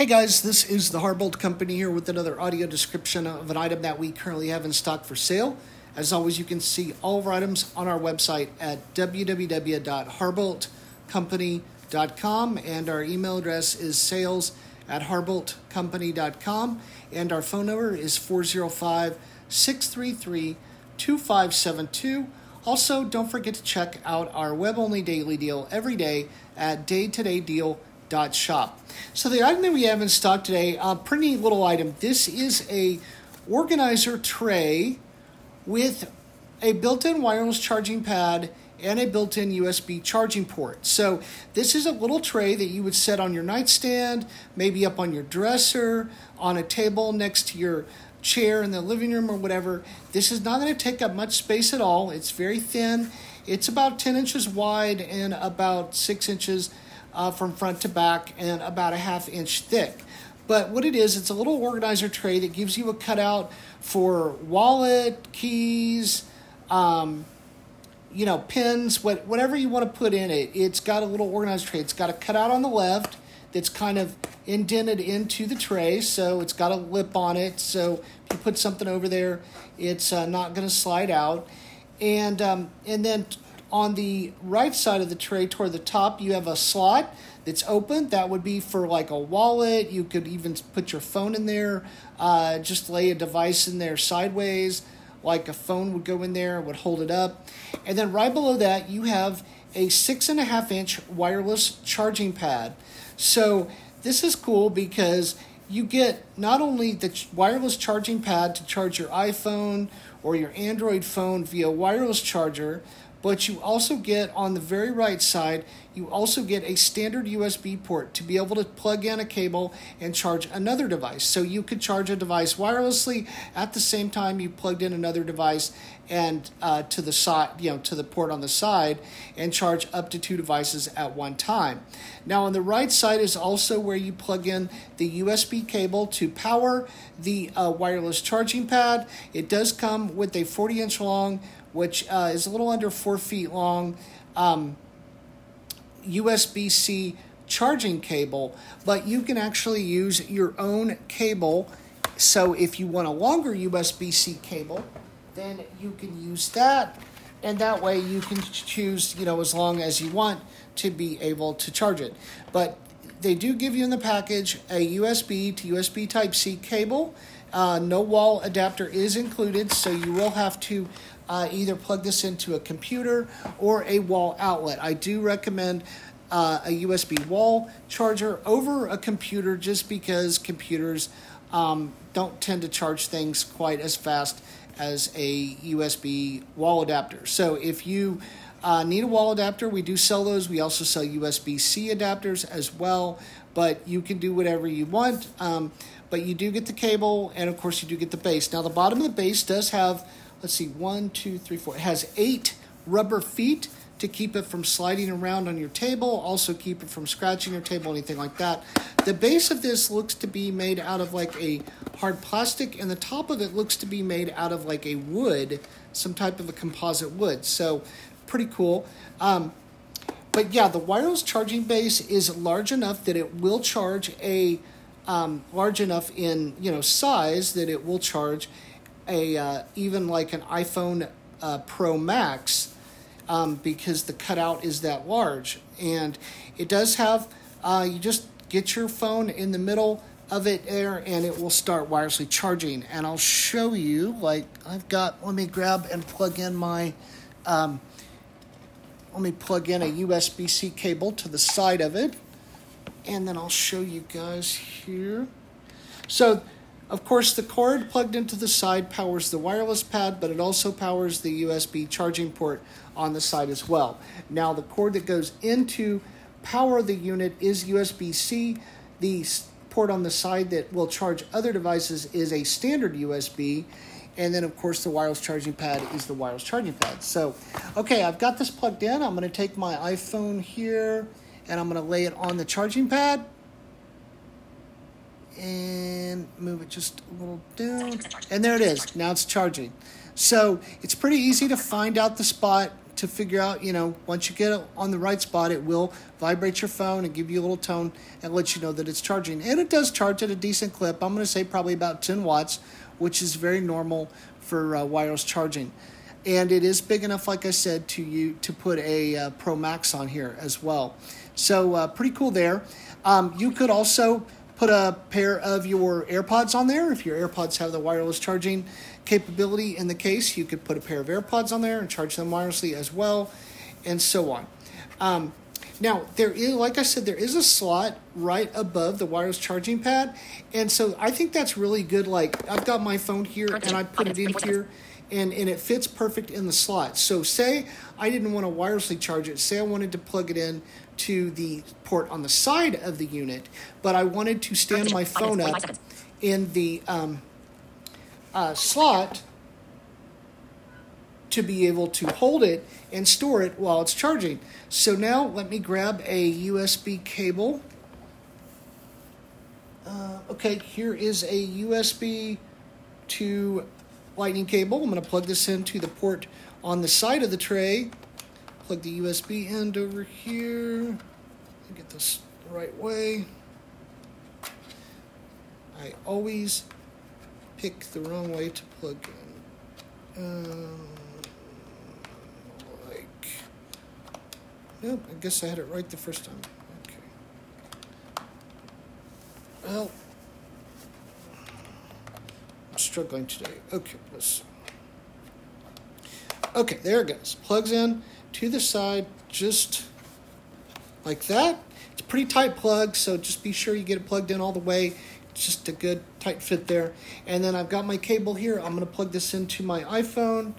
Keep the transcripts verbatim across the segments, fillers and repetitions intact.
Hey guys, this is the Harbolt Company here with another audio description of an item that we currently have in stock for sale. As always, you can see all of our items on our website at w w w dot harbolt company dot com, and our email address is sales at harbolt company dot com, and our phone number is four oh five, six three three, two five seven two. Also, don't forget to check out our web-only daily deal every day at day to day deal dot shop. So the item that we have in stock today, a uh, pretty neat little item. This is a organizer tray with a built-in wireless charging pad and a built-in U S B charging port. So this is a little tray that you would set on your nightstand, maybe up on your dresser, on a table next to your chair in the living room or whatever. This is not going to take up much space at all. It's very thin. It's about ten inches wide and about six inches Uh, from front to back, and about a half inch thick. But what it is, it's a little organizer tray that gives you a cutout for wallet, keys, um, you know, pins, what, whatever you want to put in it. It's got a little organizer tray. It's got a cutout on the left that's kind of indented into the tray, so it's got a lip on it. So if you put something over there, it's uh, not going to slide out. And um, and then on the right side of the tray toward the top, you have a slot that's open. That would be for like a wallet. You could even put your phone in there. Uh, just lay a device in there sideways, like a phone would go in there, would hold it up. And then right below that, you have a six and a half inch wireless charging pad. So this is cool because you get not only the wireless charging pad to charge your iPhone or your Android phone via wireless charger, but you also get, on the very right side, you also get a standard U S B port to be able to plug in a cable and charge another device. So you could charge a device wirelessly at the same time you plugged in another device and uh, to the side, you know, to the port on the side, and charge up to two devices at one time. Now on the right side is also where you plug in the U S B cable to power the uh, wireless charging pad. It does come with a forty inch long, which uh, is a little under four feet long, um, U S B-C charging cable, but you can actually use your own cable. So if you want a longer U S B-C cable, then you can use that, and that way you can choose, you know, as long as you want to be able to charge it. But they do give you in the package a U S B to U S B Type-C cable. Uh, no wall adapter is included, so you will have to Uh, either plug this into a computer or a wall outlet. I do recommend uh, a U S B wall charger over a computer, just because computers um, don't tend to charge things quite as fast as a U S B wall adapter. So if you uh, need a wall adapter, we do sell those. We also sell U S B-C adapters as well, but you can do whatever you want. Um, but you do get the cable, and of course you do get the base. Now the bottom of the base does have, let's see, one, two, three, four. It has eight rubber feet to keep it from sliding around on your table, also keep it from scratching your table, anything like that. The base of this looks to be made out of like a hard plastic, and the top of it looks to be made out of like a wood, some type of a composite wood. So pretty cool. Um, but yeah, the wireless charging base is large enough that it will charge a, um, large enough in, you know, size that it will charge a uh, even like an iPhone uh, Pro Max, um, because the cutout is that large. And it does have, uh, you just get your phone in the middle of it there, and it will start wirelessly charging. And I'll show you, like I've got, let me grab and plug in my, um, let me plug in a U S B-C cable to the side of it, and then I'll show you guys here. So, of course, the cord plugged into the side powers the wireless pad, but it also powers the U S B charging port on the side as well. Now, the cord that goes into power the unit is U S B-C. The port on the side that will charge other devices is a standard U S B. And then, of course, the wireless charging pad is the wireless charging pad. So, okay, I've got this plugged in. I'm going to take my iPhone here, and I'm going to lay it on the charging pad. And move it just a little down, and there it is. Now it's charging. So it's pretty easy to find out the spot to figure out, you know, once you get it on the right spot, it will vibrate your phone and give you a little tone and let you know that it's charging. And it does charge at a decent clip. I'm going to say probably about ten watts, which is very normal for uh, wireless charging. And it is big enough, like I said, to you to put a uh, Pro Max on here as well. So uh, pretty cool there. Um, you could also put a pair of your AirPods on there. If your AirPods have the wireless charging capability in the case, you could put a pair of AirPods on there and charge them wirelessly as well, and so on. Um, now, there is, like I said, there is a slot right above the wireless charging pad, and so I think that's really good. Like, I've got my phone here, and I put it in here, and, and it fits perfect in the slot. So say I didn't want to wirelessly charge it. Say I wanted to plug it in to the port on the side of the unit, but I wanted to stand my phone up in the um, uh, slot to be able to hold it and store it while it's charging. So now let me grab a U S B cable. Uh, okay, here is a U S B to Lightning cable. I'm going to plug this into the port on the side of the tray. Plug the U S B end over here. Get this the right way. I always pick the wrong way to plug in. Um, like, nope, I guess I had it right the first time. Okay. Well, I'm struggling today. Okay, let's see. Okay, there it goes. Plugs in to the side, just like that. It's a pretty tight plug, so just be sure you get it plugged in all the way. It's just a good tight fit there. And then I've got my cable here. I'm going to plug this into my iPhone,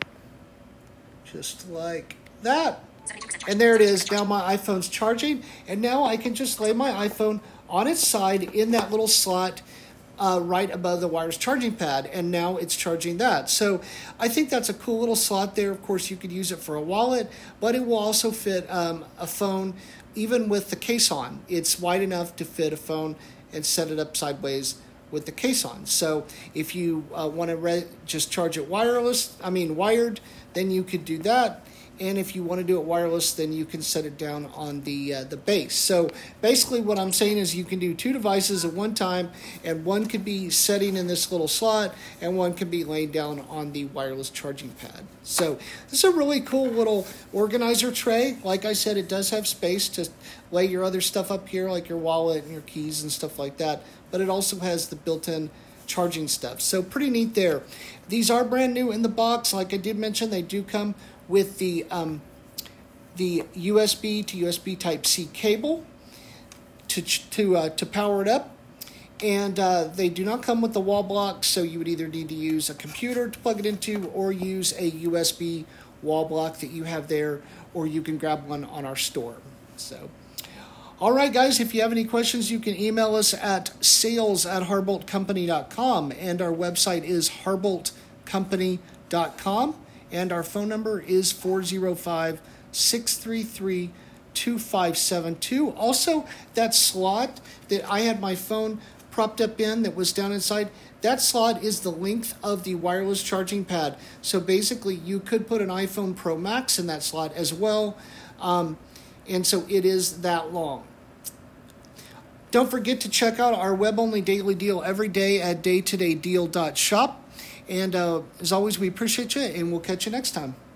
just like that. And there it is. Now my iPhone's charging, and now I can just lay my iPhone on its side in that little slot Uh, right above the wireless charging pad, and now it's charging that. So I think that's a cool little slot there. Of course, you could use it for a wallet, but it will also fit um, a phone, even with the case on. It's wide enough to fit a phone and set it up sideways with the case on. So if you uh, want to re- just charge it wireless, I mean wired, then you could do that. And if you want to do it wireless, then you can set it down on the uh, the base. So basically what I'm saying is you can do two devices at one time, and one could be setting in this little slot, and one can be laying down on the wireless charging pad. So this is a really cool little organizer tray. Like I said, it does have space to lay your other stuff up here, like your wallet and your keys and stuff like that. But it also has the built-in charging stuff. So pretty neat there. These are brand new in the box. Like I did mention, they do come with the um, the U S B to U S B Type-C cable to to uh, to power it up, and uh, they do not come with the wall block, so you would either need to use a computer to plug it into or use a U S B wall block that you have there, or you can grab one on our store. So, all right, guys, if you have any questions, you can email us at sales at harbolt company dot com, and our website is harbolt company dot com. And our phone number is four oh five, six three three, two five seven two. Also, that slot that I had my phone propped up in that was down inside, that slot is the length of the wireless charging pad. So basically, you could put an iPhone Pro Max in that slot as well. Um, and so it is that long. Don't forget to check out our web-only daily deal every day at day to day deal dot shop. And uh, as always, we appreciate you, and we'll catch you next time.